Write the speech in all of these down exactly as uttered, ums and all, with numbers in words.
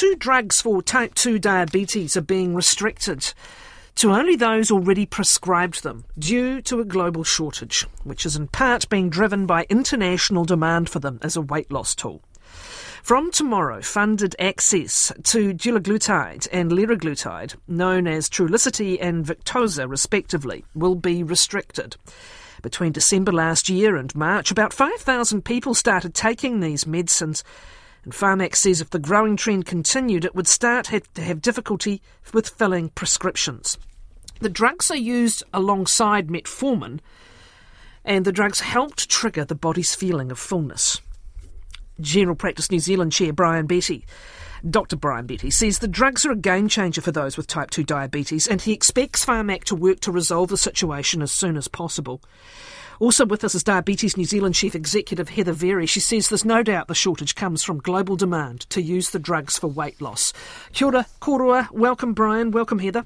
two drugs for type two diabetes are being restricted to only those already prescribed them due to a global shortage, which is in part being driven by international demand for them as a weight loss tool. From tomorrow, funded access to dulaglutide and liraglutide, known as Trulicity and Victoza respectively, will be restricted. Between December last year and March, about five thousand people started taking these medicines, and Pharmac says if the growing trend continued, it would start have to have difficulty with filling prescriptions. The drugs are used alongside metformin, and the drugs helped trigger the body's feeling of fullness. General Practice New Zealand Chair Brian Betty, Doctor Brian Betty, says the drugs are a game changer for those with type two diabetes, and he expects Pharmac to work to resolve the situation as soon as possible. Also with us is Diabetes New Zealand Chief Executive Heather Very. She says there's no doubt the shortage comes from global demand to use the drugs for weight loss. Kia ora, korua. Welcome, Brian. Welcome, Heather.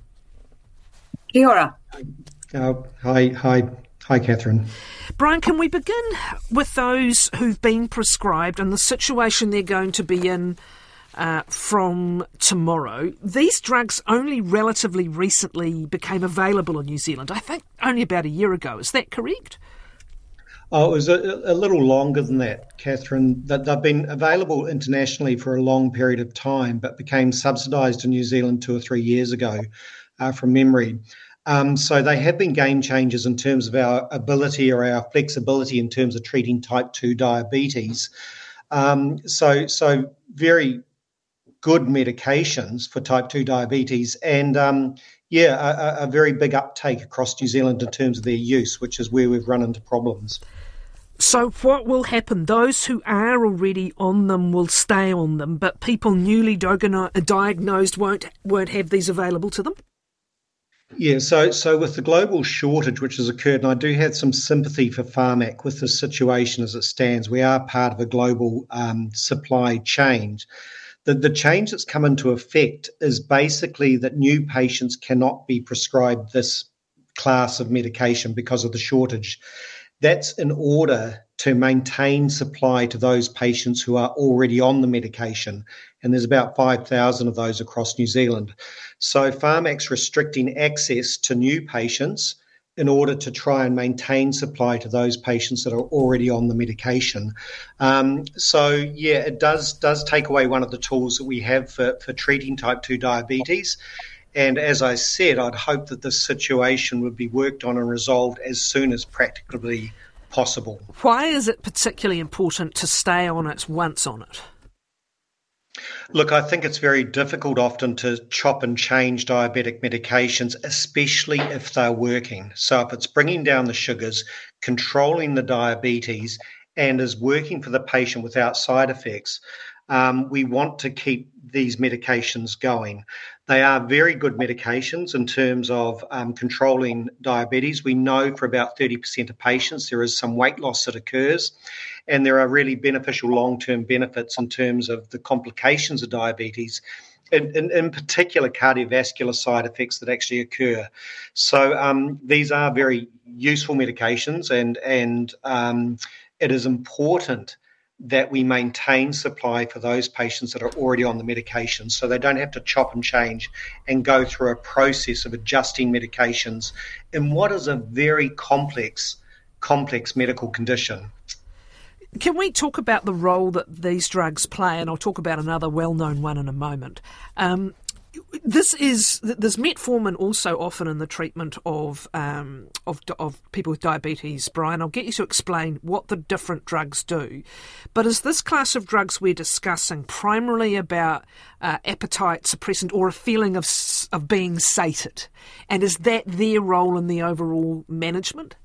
Kia ora. Uh, hi, hi, hi, Catherine. Brian, can we begin with those who've been prescribed and the situation they're going to be in Uh, from tomorrow? These drugs only relatively recently became available in New Zealand, I think only about a year ago. Is that correct? Oh, it was a, a little longer than that, Catherine. That they've been available internationally for a long period of time, but became subsidised in New Zealand two or three years ago, uh, from memory. Um, so they have been game changers in terms of our ability or our flexibility in terms of treating type two diabetes. Um, so, so very good medications for type two diabetes, and um, yeah, a, a very big uptake across New Zealand in terms of their use, which is where we've run into problems. So what will happen? Those who are already on them will stay on them, but people newly diagnosed won't won't have these available to them? Yeah, so so with the global shortage which has occurred, and I do have some sympathy for Pharmac with the situation as it stands. We are part of a global um, supply chain. The, the change that's come into effect is basically that new patients cannot be prescribed this class of medication because of the shortage. That's in order to maintain supply to those patients who are already on the medication, and there's about five thousand of those across New Zealand. So Pharmac's restricting access to new patients in order to try and maintain supply to those patients that are already on the medication. Um, so, yeah, it does does take away one of the tools that we have for, for treating type two diabetes. And as I said, I'd hope that this situation would be worked on and resolved as soon as practicably possible. Why is it particularly important to stay on it once on it? Look, I think it's very difficult often to chop and change diabetic medications, especially if they're working. So if it's bringing down the sugars, controlling the diabetes, and is working for the patient without side effects, um, we want to keep these medications going. They are very good medications in terms of um, controlling diabetes. We know for about thirty percent of patients there is some weight loss that occurs, and there are really beneficial long-term benefits in terms of the complications of diabetes, in, in, in particular cardiovascular side effects that actually occur. So um, these are very useful medications, and, and um, it is important that we maintain supply for those patients that are already on the medication so they don't have to chop and change and go through a process of adjusting medications in what is a very complex, complex medical condition. Can we talk about the role that these drugs play? And I'll talk about another well-known one in a moment. Um, this is there's metformin also often in the treatment of um, of of people with diabetes. Brian, I'll get you to explain what the different drugs do. But is this class of drugs we're discussing primarily about uh, appetite suppressant or a feeling of of being sated? And is that their role in the overall management?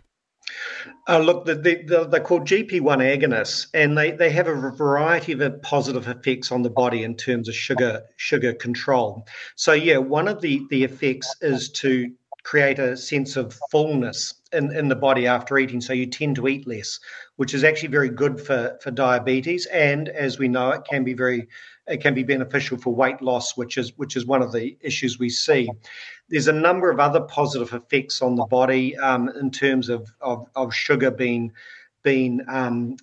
Uh, look, the, the, they're called G P one agonists, and they, they have a variety of positive effects on the body in terms of sugar sugar control. So, yeah, one of the, the effects is to create a sense of fullness in, in the body after eating, so you tend to eat less, which is actually very good for, for diabetes, and as we know, it can be very it can be beneficial for weight loss, which is which is one of the issues we see. There's a number of other positive effects on the body um, in terms of, of, of sugar being being um,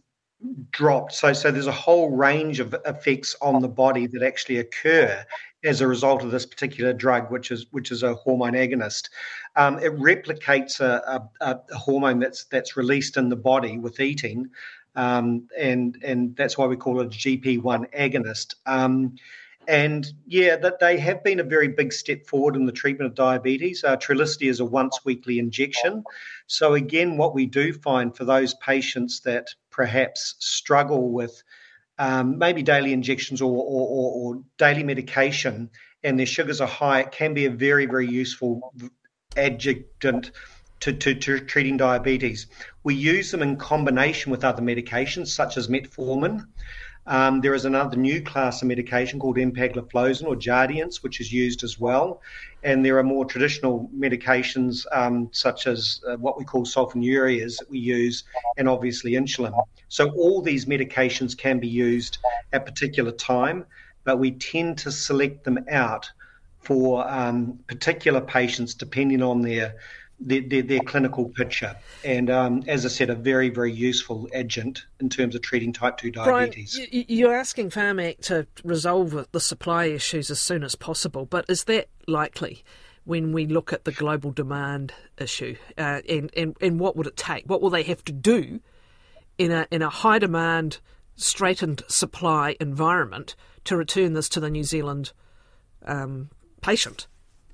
dropped. So, so there's a whole range of effects on the body that actually occur as a result of this particular drug, which is which is a hormone agonist. Um, it replicates a, a, a hormone that's that's released in the body with eating, um, and and that's why we call it a G P one agonist. Um, And yeah, that they have been a very big step forward in the treatment of diabetes. Uh, Trulicity is a once weekly injection. So again, what we do find for those patients that perhaps struggle with um, maybe daily injections or, or, or, or daily medication and their sugars are high, it can be a very, very useful adjunct to, to, to treating diabetes. We use them in combination with other medications such as metformin. Um, there is another new class of medication called empagliflozin or Jardiance, which is used as well. And there are more traditional medications um, such as uh, what we call sulfonylureas that we use, and obviously insulin. So all these medications can be used at particular time, but we tend to select them out for um, particular patients depending on their Their, their, their clinical picture. And um, as I said, a very, very useful adjunct in terms of treating type two diabetes. Brian, you're asking Pharmac to resolve the supply issues as soon as possible, but is that likely when we look at the global demand issue? Uh, and, and, and what would it take? What will they have to do in a, in a high demand, straightened supply environment to return this to the New Zealand um, patient?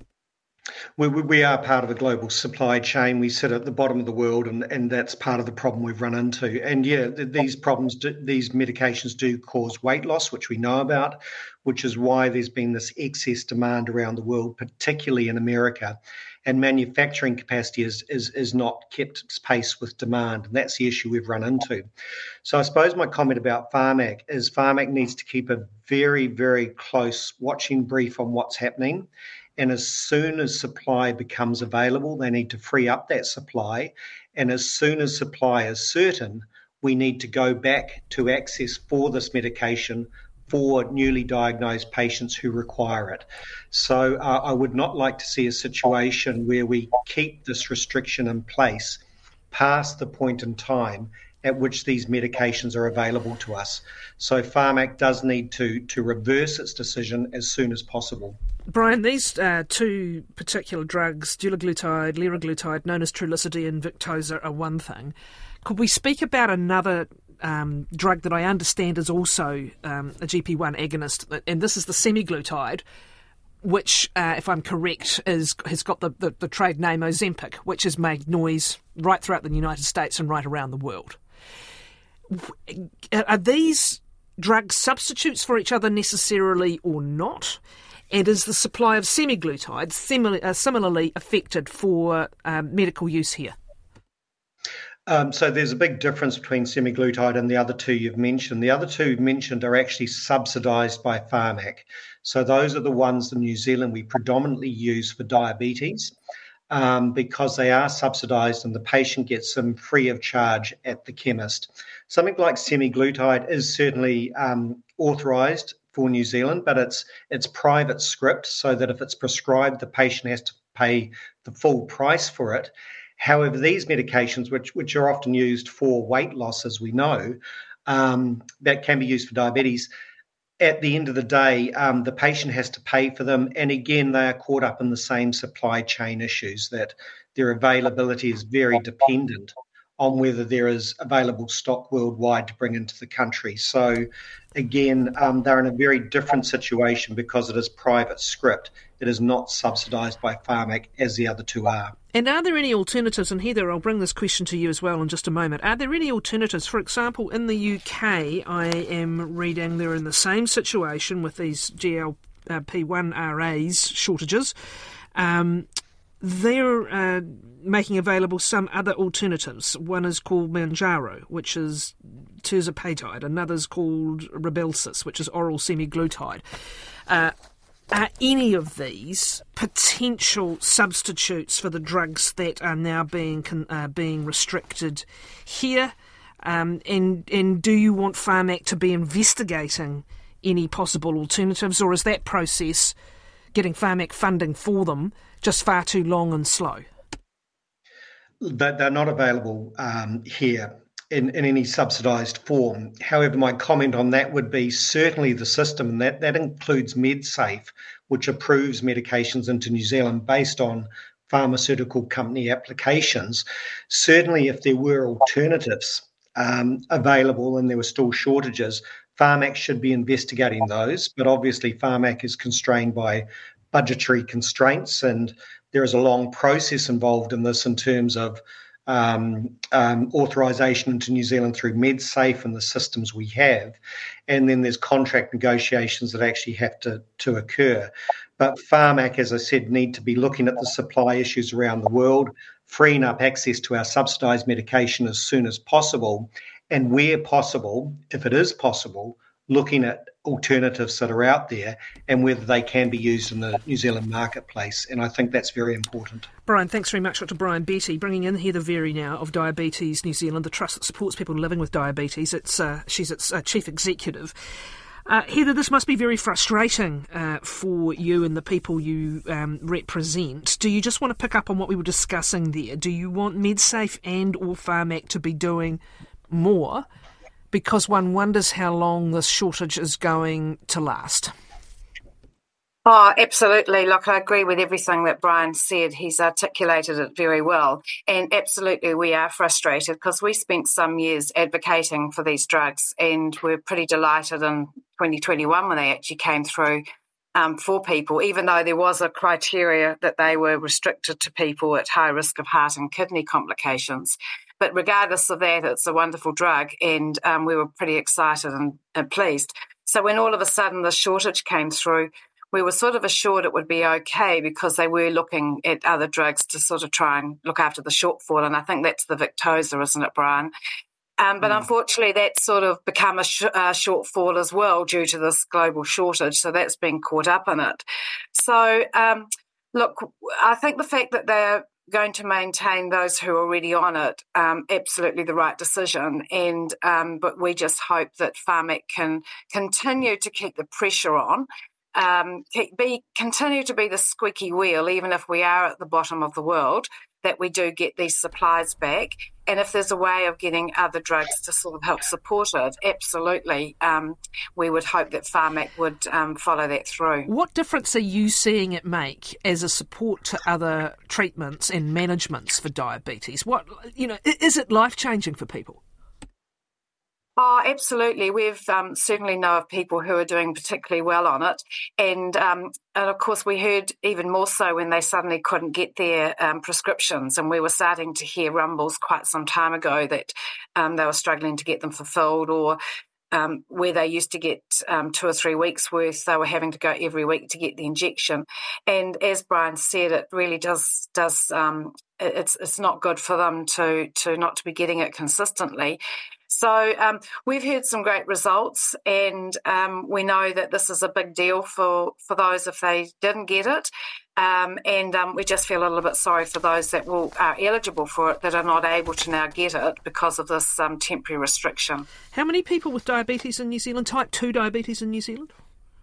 We, we are part of a global supply chain. We sit at the bottom of the world, and, and that's part of the problem we've run into. And yeah, these problems, do, these medications do cause weight loss, which we know about, which is why there's been this excess demand around the world, particularly in America. And manufacturing capacity is, is, is not kept pace with demand. And that's the issue we've run into. So I suppose my comment about Pharmac is Pharmac needs to keep a very, very close watching brief on what's happening. And as soon as supply becomes available, they need to free up that supply. And as soon as supply is certain, we need to go back to access for this medication for newly diagnosed patients who require it. So uh, I would not like to see a situation where we keep this restriction in place past the point in time at which these medications are available to us. So Pharmac does need to, to reverse its decision as soon as possible. Brian, these uh, two particular drugs, dulaglutide, liraglutide, known as Trulicity and Victoza, are one thing. Could we speak about another um, drug that I understand is also um, a G P one agonist, and this is the semaglutide, which, uh, if I'm correct, is has got the, the, the trade name Ozempic, which has made noise right throughout the United States and right around the world. Are these drugs substitutes for each other necessarily or not? And is the supply of semaglutide similar, uh, similarly affected for um, medical use here? Um, so there's a big difference between semaglutide and the other two you've mentioned. The other two mentioned are actually subsidised by Pharmac. So those are the ones in New Zealand we predominantly use for diabetes um, because they are subsidised and the patient gets them free of charge at the chemist. Something like semaglutide is certainly um, authorised for New Zealand, but it's it's private script, so that if it's prescribed, the patient has to pay the full price for it. However, these medications, which which are often used for weight loss, as we know, um, that can be used for diabetes, at the end of the day, um, the patient has to pay for them. And again, they are caught up in the same supply chain issues, that their availability is very dependent on whether there is available stock worldwide to bring into the country. So again, um, they're in a very different situation because it is private script. It is not subsidised by Pharmac as the other two are. And are there any alternatives, and Heather, I'll bring this question to you as well in just a moment, are there any alternatives? For example, in the U K, I am reading they're in the same situation with these G L P one R As shortages. Um, they're uh, making available some other alternatives. One is called Mounjaro, which is tirzepatide. Another's called Rybelsus, which is oral semaglutide. Uh, Are any of these potential substitutes for the drugs that are now being uh, being restricted here? Um, and and do you want Pharmac to be investigating any possible alternatives, or is that process, getting Pharmac funding for them, just far too long and slow? They're not available um, here. in, in any subsidised form. However, my comment on that would be certainly the system, and that, that includes MedSafe, which approves medications into New Zealand based on pharmaceutical company applications. Certainly, if there were alternatives um, available and there were still shortages, Pharmac should be investigating those. But obviously, Pharmac is constrained by budgetary constraints, and there is a long process involved in this in terms of um, um, authorisation into New Zealand through MedSafe and the systems we have. And then there's contract negotiations that actually have to, to occur. But Pharmac, as I said, need to be looking at the supply issues around the world, freeing up access to our subsidised medication as soon as possible, and where possible, if it is possible, looking at alternatives that are out there and whether they can be used in the New Zealand marketplace. And I think that's very important. Brian, thanks very much, Doctor Brian Betty, bringing in Heather Very now of Diabetes New Zealand, the trust that supports people living with diabetes. It's uh, she's its uh, chief executive. Uh, Heather, this must be very frustrating uh, for you and the people you um, represent. Do you just want to pick up on what we were discussing there? Do you want MedSafe and or Pharmac to be doing more? Because one wonders how long this shortage is going to last. Oh, absolutely. Look, I agree with everything that Brian said. He's articulated it very well. And absolutely, we are frustrated because we spent some years advocating for these drugs, and we're pretty delighted in twenty twenty-one when they actually came through um, for people, even though there was a criteria that they were restricted to people at high risk of heart and kidney complications. But regardless of that, it's a wonderful drug, and um, we were pretty excited and, and pleased. So when all of a sudden the shortage came through, we were sort of assured it would be okay because they were looking at other drugs to sort of try and look after the shortfall, and I think that's the Victoza, isn't it, Brian? Um, but mm. unfortunately, that's sort of become a sh- uh, shortfall as well due to this global shortage, so that's been caught up in it. So, um, look, I think the fact that they're going to maintain those who are already on it, um, absolutely the right decision. And um, but we just hope that Pharmac can continue to keep the pressure on, um, be continue to be the squeaky wheel, even if we are at the bottom of the world, that we do get these supplies back. And if there's a way of getting other drugs to sort of help support it, absolutely, um, we would hope that Pharmac would um, follow that through. What difference are you seeing it make as a support to other treatments and managements for diabetes? What, you know, is it life-changing for people? Oh, absolutely. We've um, certainly know of people who are doing particularly well on it. And, um, and of course, we heard even more so when they suddenly couldn't get their um, prescriptions. And we were starting to hear rumbles quite some time ago that um, they were struggling to get them fulfilled, or um, where they used to get um, two or three weeks worth, they were having to go every week to get the injection. And as Brian said, it really does, does um, it's it's not good for them to, to not to be getting it consistently. So um, we've heard some great results, and um, we know that this is a big deal for, for those if they didn't get it. Um, and um, we just feel a little bit sorry for those that will are eligible for it that are not able to now get it because of this um, temporary restriction. How many people with diabetes in New Zealand, type two diabetes in New Zealand?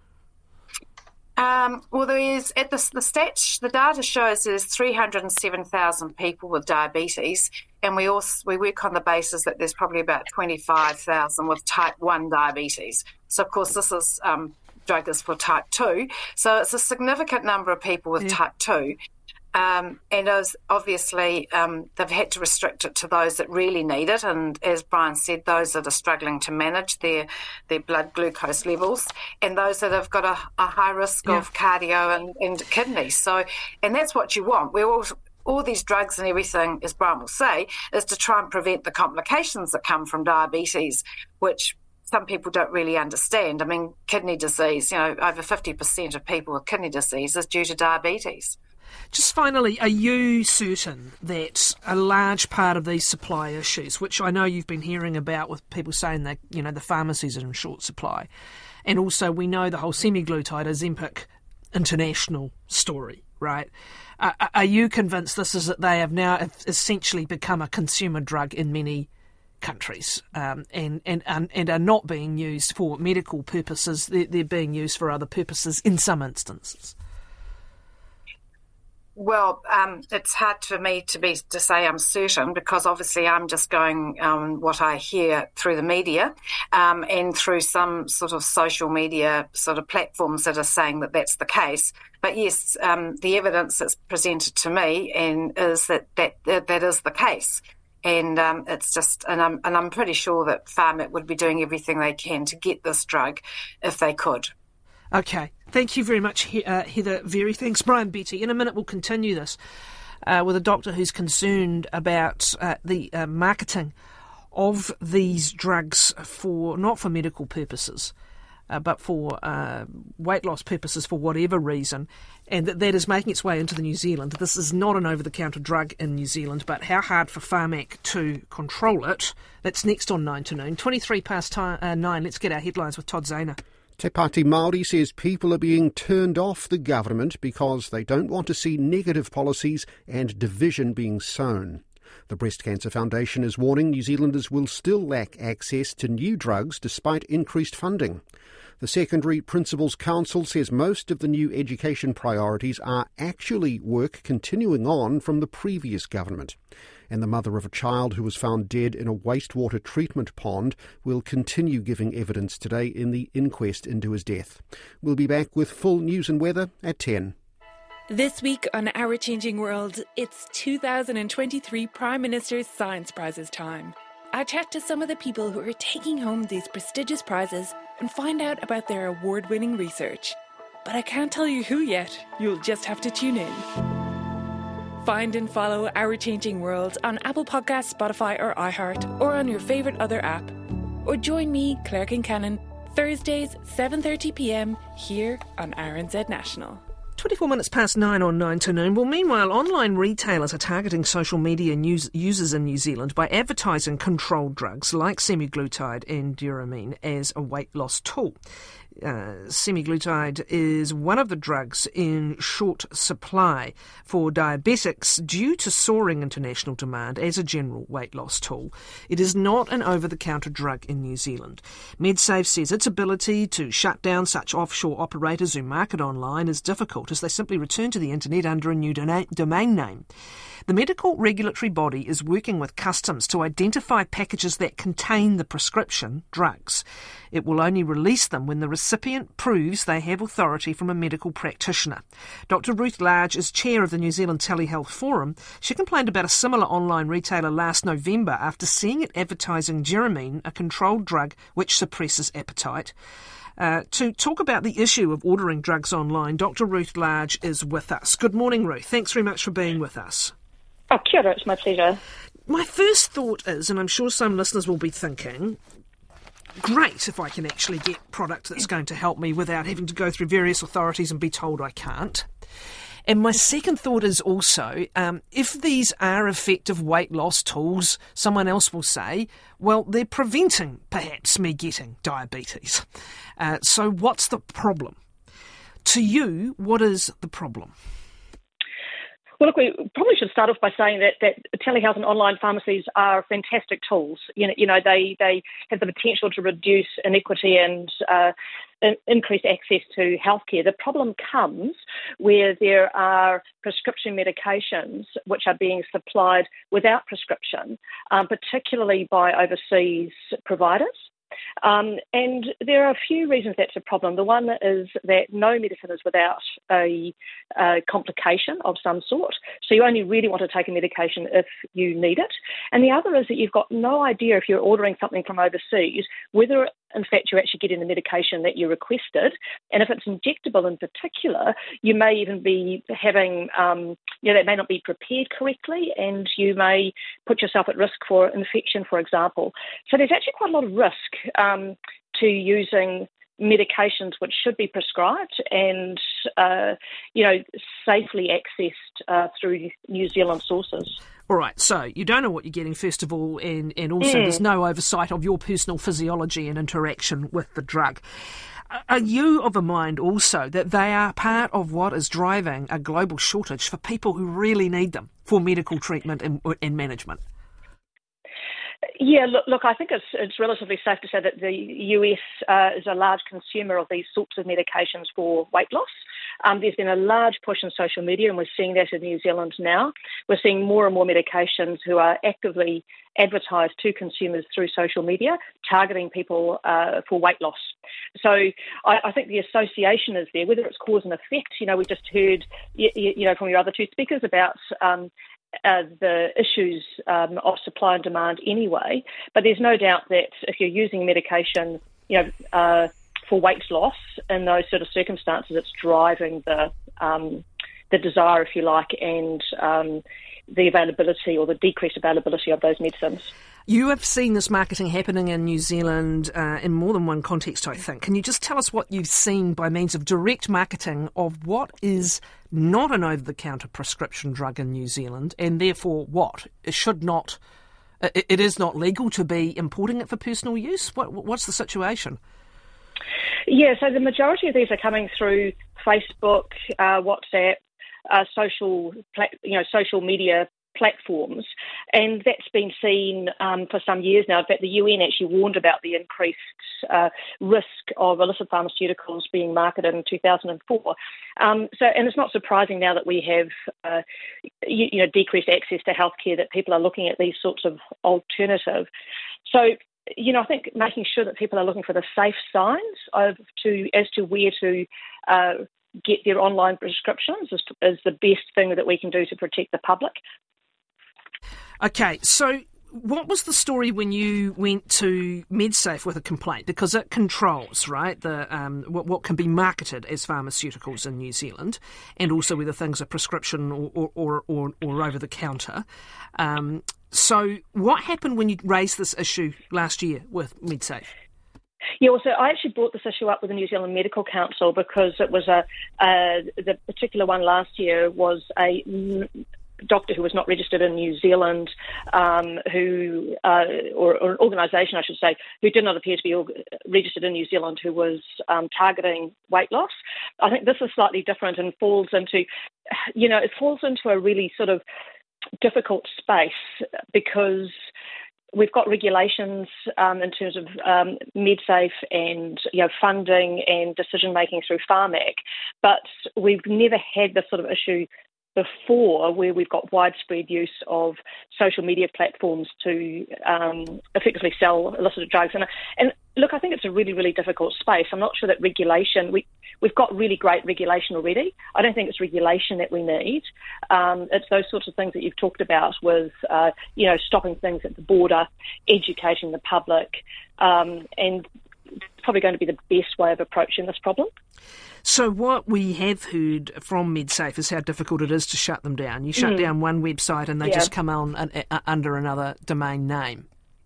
Um, well, there is at the the stats. The data shows there's three hundred seven thousand people with diabetes, and we also we work on the basis that there's probably about twenty-five thousand with type one diabetes. So, of course, this is um, drug is for type two. So it's a significant number of people with yeah. type two. Um, and as obviously um, they've had to restrict it to those that really need it, and as Brian said, those that are struggling to manage their their blood glucose levels, and those that have got a, a high risk yeah. of cardio and, and kidneys. So, and that's what you want. We're all all these drugs and everything, as Brian will say, is to try and prevent the complications that come from diabetes, which some people don't really understand. I mean, kidney disease, you know, over fifty percent of people with kidney disease is due to diabetes. Just finally, are you certain that a large part of these supply issues, which I know you've been hearing about with people saying that, you know, the pharmacies are in short supply, and also we know the whole semaglutide Ozempic international story, right? Uh, are you convinced this is that they have now essentially become a consumer drug in many countries um, and, and, and are not being used for medical purposes, they're, they're being used for other purposes in some instances? Well, um, it's hard for me to be to say I'm certain, because obviously I'm just going um, what I hear through the media um, and through some sort of social media sort of platforms that are saying that that's the case. But yes, um, the evidence that's presented to me and is that that, that, that is the case. And um, it's just, and I'm, and I'm pretty sure that Pharmac would be doing everything they can to get this drug if they could. Okay. Thank you very much, uh, Heather Very. Thanks, Brian Betty. In a minute, we'll continue this uh, with a doctor who's concerned about uh, the uh, marketing of these drugs for, not for medical purposes, uh, but for uh, weight loss purposes for whatever reason, and that that is making its way into the New Zealand. This is not an over-the-counter drug in New Zealand, but how hard for Pharmac to control it? That's next on nine to noon. twenty-three past time, uh, nine. Let's get our headlines with Todd Zahner. Te Pāti Māori says people are being turned off the government because they don't want to see negative policies and division being sown. The Breast Cancer Foundation is warning New Zealanders will still lack access to new drugs despite increased funding. The Secondary Principals Council says most of the new education priorities are actually work continuing on from the previous government. And the mother of a child who was found dead in a wastewater treatment pond will continue giving evidence today in the inquest into his death. We'll be back with full news and weather at ten. This week on Our Changing World, it's two thousand twenty-three Prime Minister's Science Prizes time. I chat to some of the people who are taking home these prestigious prizes and find out about their award-winning research. But I can't tell you who yet. You'll just have to tune in. Find and follow Our Changing World on Apple Podcasts, Spotify or iHeart, or on your favourite other app. Or join me, Claire Kincannon, Thursdays, seven thirty p m, here on R N Z National. twenty-four minutes past nine on nine to noon. Well, meanwhile, online retailers are targeting social media news users in New Zealand by advertising controlled drugs like semaglutide and Duramine as a weight loss tool. Uh, semaglutide is one of the drugs in short supply for diabetics due to soaring international demand as a general weight loss tool. It is not an over-the-counter drug in New Zealand. MedSafe says its ability to shut down such offshore operators who market online is difficult as they simply return to the internet under a new domain name. The medical regulatory body is working with customs to identify packages that contain the prescription drugs. It will only release them when the recipient proves they have authority from a medical practitioner. Doctor Ruth Large is chair of the New Zealand Telehealth Forum. She complained about a similar online retailer last November after seeing it advertising Duramine, a controlled drug which suppresses appetite. Uh, to talk about the issue of ordering drugs online, Doctor Ruth Large is with us. Good morning, Ruth. Thanks very much for being with us. Oh, kia ora, it's my pleasure. My first thought is, and I'm sure some listeners will be thinking, great if I can actually get product that's going to help me without having to go through various authorities and be told I can't. And my second thought is also, um, if these are effective weight loss tools, someone else will say, well, they're preventing, perhaps, me getting diabetes. Uh, so what's the problem? To you, what is the problem? Well, look, we probably should start off by saying that, that telehealth and online pharmacies are fantastic tools. You know, you know they, they have the potential to reduce inequity and uh, in, increase access to healthcare. The problem comes where there are prescription medications which are being supplied without prescription, um, particularly by overseas providers. Um, and there are a few reasons that's a problem. The one is that no medicine is without a, a complication of some sort. So you only really want to take a medication if you need it. And the other is that you've got no idea if you're ordering something from overseas, whether in fact you're actually getting the medication that you requested. And if it's injectable in particular, you may even be having, um, you know, that may not be prepared correctly and you may put yourself at risk for infection, for example. So there's actually quite a lot of risk um, to using medications which should be prescribed and, uh, you know, safely accessed uh, through New Zealand sources. All right, so you don't know what you're getting, first of all, and, and also mm. there's no oversight of your personal physiology and interaction with the drug. Are you of a mind also that they are part of what is driving a global shortage for people who really need them for medical treatment and, and management? Yeah, look, look, I think it's it's relatively safe to say that the U S uh, is a large consumer of these sorts of medications for weight loss. Um, there's been a large push in social media, and we're seeing that in New Zealand now. We're seeing more and more medications who are actively advertised to consumers through social media, targeting people uh, for weight loss. So I, I think the association is there, whether it's cause and effect. You know, we just heard, you, you know, from your other two speakers about um, uh, the issues um, of supply and demand anyway. But there's no doubt that if you're using medication, you know, uh, for weight loss in those sort of circumstances, it's driving the um, the desire, if you like, and um, the availability or the decreased availability of those medicines. You have seen this marketing happening in New Zealand uh, in more than one context, I think. Can you just tell us what you've seen by means of direct marketing of what is not an over-the-counter prescription drug in New Zealand, and therefore what? It should not, it, it is not legal to be importing it for personal use? What, what's the situation? Yeah, so the majority of these are coming through Facebook, uh, WhatsApp, uh, social, you know, social media platforms, and that's been seen um, for some years now. In fact, the U N actually warned about the increased uh, risk of illicit pharmaceuticals being marketed in two thousand four. Um, so, and it's not surprising now that we have, uh, you, you know, decreased access to healthcare that people are looking at these sorts of alternative. So, you know, I think making sure that people are looking for the safe signs of to as to where to uh, get their online prescriptions is, is the best thing that we can do to protect the public. Okay, so what was the story when you went to MedSafe with a complaint? Because it controls, right, the um, what, what can be marketed as pharmaceuticals in New Zealand, and also whether things are prescription or or, or, or, or over the counter. Um, so what happened when you raised this issue last year with MedSafe? Yeah, well, so I actually brought this issue up with the New Zealand Medical Council because it was a uh, the particular one last year was a doctor who was not registered in New Zealand, um, who uh, or, or an organisation, I should say, who did not appear to be registered in New Zealand, who was um, targeting weight loss. I think this is slightly different and falls into, you know, it falls into a really sort of difficult space because we've got regulations um, in terms of um, MedSafe and, you know, funding and decision making through Pharmac, but we've never had this sort of issue before where we've got widespread use of social media platforms to um, effectively sell illicit drugs. And, and look, I think it's a really, really difficult space. I'm not sure that regulation, we, we've got really great regulation already. I don't think it's regulation that we need. Um, it's those sorts of things that you've talked about with, uh, you know, stopping things at the border, educating the public, um, and it's probably going to be the best way of approaching this problem. So what we have heard from MedSafe is how difficult it is to shut them down. You shut mm. down one website and they yeah. just come on uh, uh, under another domain name.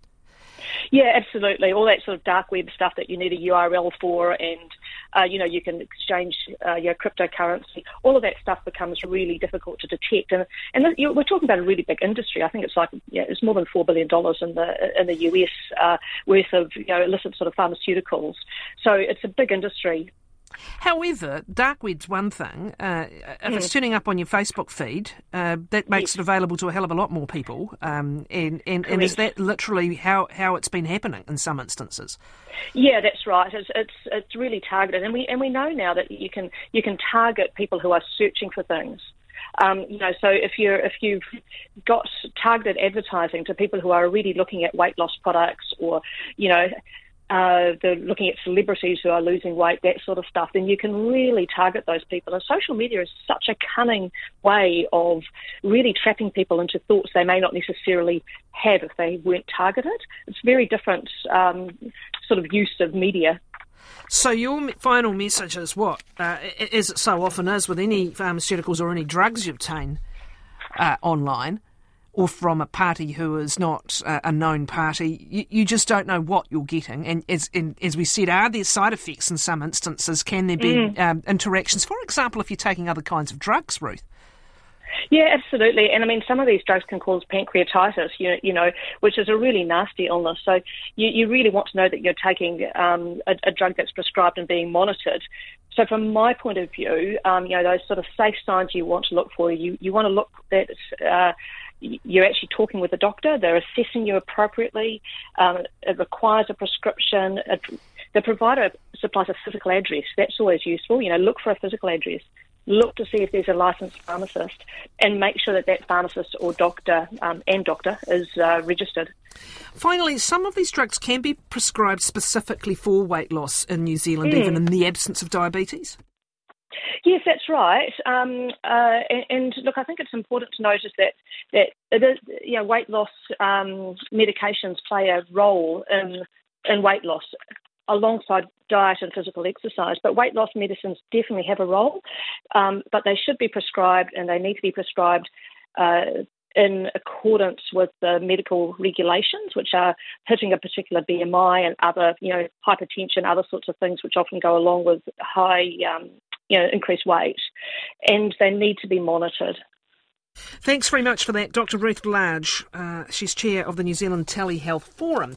Yeah, absolutely. All that sort of dark web stuff that you need a U R L for, and uh, you know, you can exchange uh, your cryptocurrency. All of that stuff becomes really difficult to detect, and and the, you know, we're talking about a really big industry. I think it's like yeah, it's more than four billion dollars in the in the U S uh, worth of you know illicit sort of pharmaceuticals. So it's a big industry. However, dark web's one thing. Uh, if mm. it's turning up on your Facebook feed, uh, that makes yes. it available to a hell of a lot more people. Um, and, and, and is that literally how, how it's been happening in some instances? Yeah, that's right. It's it's it's really targeted, and we and we know now that you can you can target people who are searching for things. Um, you know, so if you're if you've got targeted advertising to people who are already looking at weight loss products, or you know. Uh, they're looking at celebrities who are losing weight, that sort of stuff, then you can really target those people. And social media is such a cunning way of really trapping people into thoughts they may not necessarily have if they weren't targeted. It's very different um, sort of use of media. So your final message is what? Uh, as it so often is with any pharmaceuticals or any drugs you obtain uh, online, or from a party who is not uh, a known party, you, you just don't know what you're getting. And as, in, as we said, are there side effects in some instances? Can there be mm. um, interactions? For example, if you're taking other kinds of drugs, Ruth? Yeah, absolutely. And I mean, some of these drugs can cause pancreatitis, you, you know, which is a really nasty illness. So you, you really want to know that you're taking um, a, a drug that's prescribed and being monitored. So from my point of view, um, you know, those sort of safe signs you want to look for, you, you want to look that uh, you're actually talking with a doctor, they're assessing you appropriately, um, it requires a prescription, it the provider supplies a physical address. That's always useful. You know, look for a physical address. Look to see if there's a licensed pharmacist, and make sure that that pharmacist or doctor um, and doctor is uh, registered. Finally, some of these drugs can be prescribed specifically for weight loss in New Zealand, mm. even in the absence of diabetes. Yes, that's right. Um, uh, and, and look, I think it's important to notice that that it is, you know, weight loss um, medications play a role in in weight loss alongside diet and physical exercise. But weight loss medicines definitely have a role, um, but they should be prescribed, and they need to be prescribed uh, in accordance with the medical regulations, which are hitting a particular B M I and other, you know, hypertension, other sorts of things which often go along with high, um, you know, increased weight, and they need to be monitored. Thanks very much for that, Doctor Ruth Large. Uh, she's chair of the New Zealand Telehealth Forum.